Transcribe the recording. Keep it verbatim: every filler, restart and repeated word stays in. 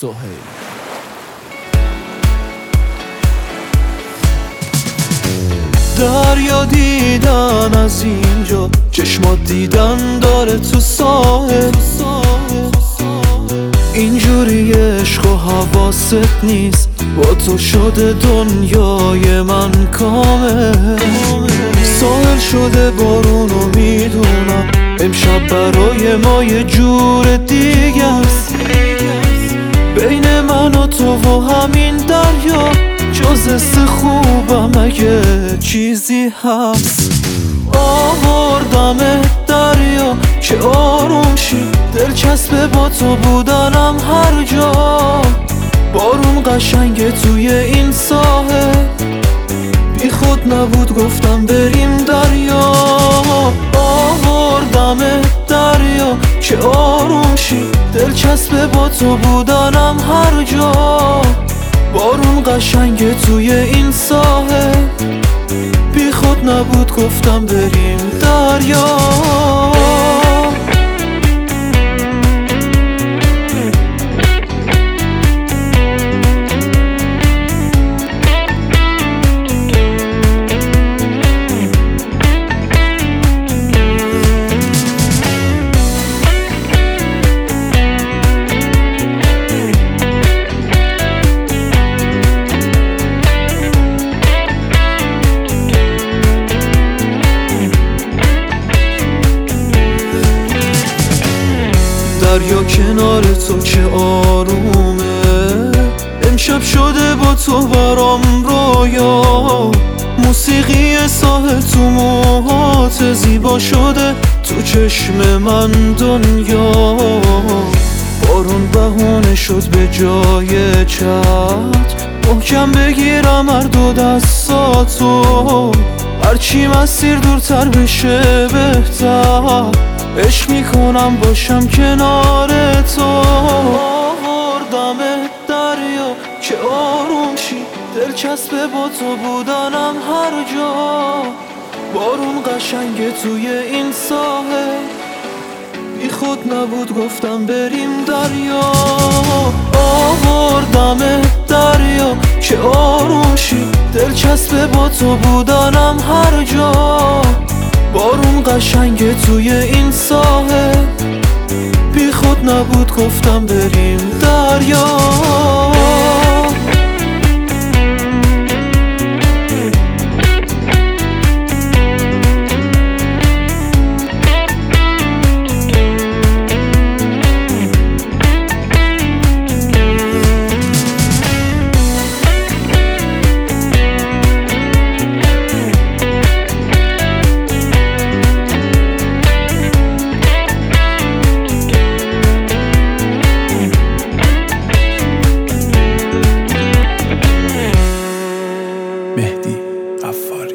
سهیل. دریا دیدن از اینجا، چشمات دیدن داره تو ساحل. اینجوری عشق و حواست نیست، با تو شده دنیای من کامل. ساحل شده بارون و میدونم امشب برای ما یه جور دیگه است. بین من و تو و همین دریا جز حس خوبم اگه چیزی هست. آوردم دریا که آروم شی، دلچسبه با تو بودنم هر جا. بارون قشنگه توی این ساحل، بی خود نبود گفتم بریم دریا. آوردم دریا که آروم شی، دلچسبه با تو بودنم هر جا. بارون قشنگه توی این ساحل، بی خود نبود گفتم بریم دریا. دریا کنار تو که آرومه، امشب شده با تو برام رویا. موسیقی ساحل تو موهات زیبا شده، تو چشم من دنیا. بارون بهونه شد به جای چت، محکم بگیرم هر دو دستاتو. هرچی مسیر دورتر بشه بهتر، عشق میکنم باشم کنار تو. آوردم دریا که آروم شی، دلچسبه با تو بودنم هر جا. بارون قشنگه توی این ساحل، بی خود نبود گفتم بریم دریا. آوردم دریا که آروم شی، دلچسبه با تو بودنم هر جا. بارون قشنگه توی این ساحل، بی خود نبود گفتم بریم دریا. مهدی غفاری.